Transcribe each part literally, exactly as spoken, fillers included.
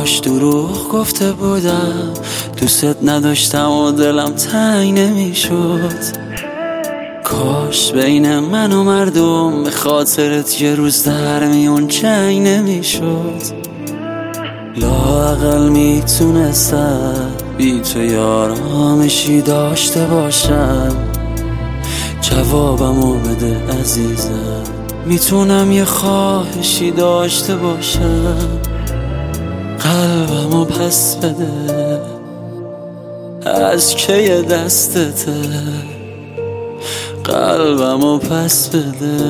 کاش دروغ گفته بودم، دوست نداشتم و دلم تنگ نمیشد. کاش بین من و مردم به خاطرت یه روز در میون جنگ نمیشد. لااقل میتونستم بی تو یارامشی داشته باشم. جوابمو بده عزیزم، میتونم یه خواهشی داشته باشم. قلبمو پس بده، از کی دستته. قلبمو پس بده.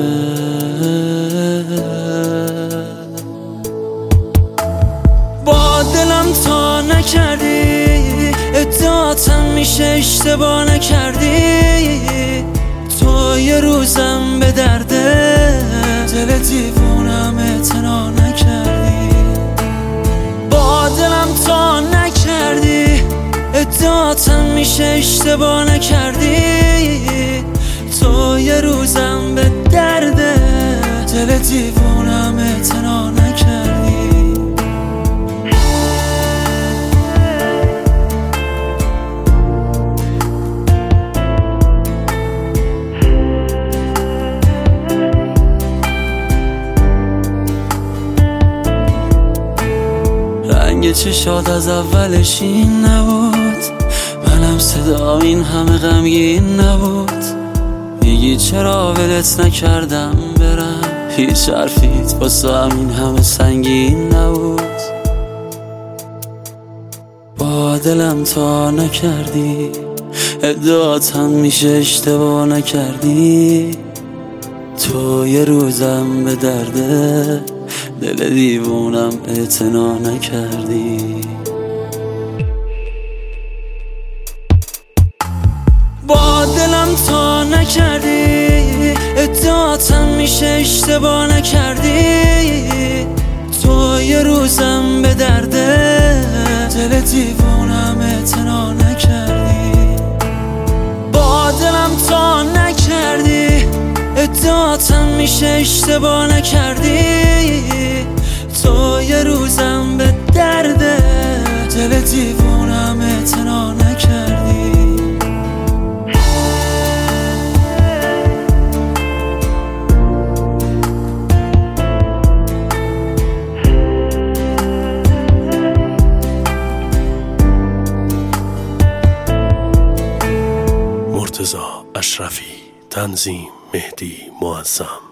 با دلم تا نکردی، ادعاتم میشه اشتباه نکردی. تو یه روزم به درده، دل دیوونم اعتنا نکردی. با دلم تا نکردی، ادعاتم میشه اشتباه نکردی. تو یه روزم به درده، دل دیوونم اعتنا نکردی. رنگ چشات از اولش این نبود، منم صدام این همه غمگین نبود. میگی چرا ولت نکردم برم، هیچ حرفیت واسه این همه سنگین نبود. با دلم تا نکردی، ادعاتم میشه اشتباه نکردی. تو یه روزم به درده، دل دیوونم اعتنا نکردی. با دلم تا نکردی، ادعاتم میشه اشتباه نکردی. تو یه روزم به درده، دل دیوونم اعتنا نکردی. با دلم تا نکردی، ادعاتم میشه اشتباه نکردی. تو یه روزم به درده، دل دیوونم اعتنا نکردی. مرتضی اشرفی، تنظیم مهدی معظم.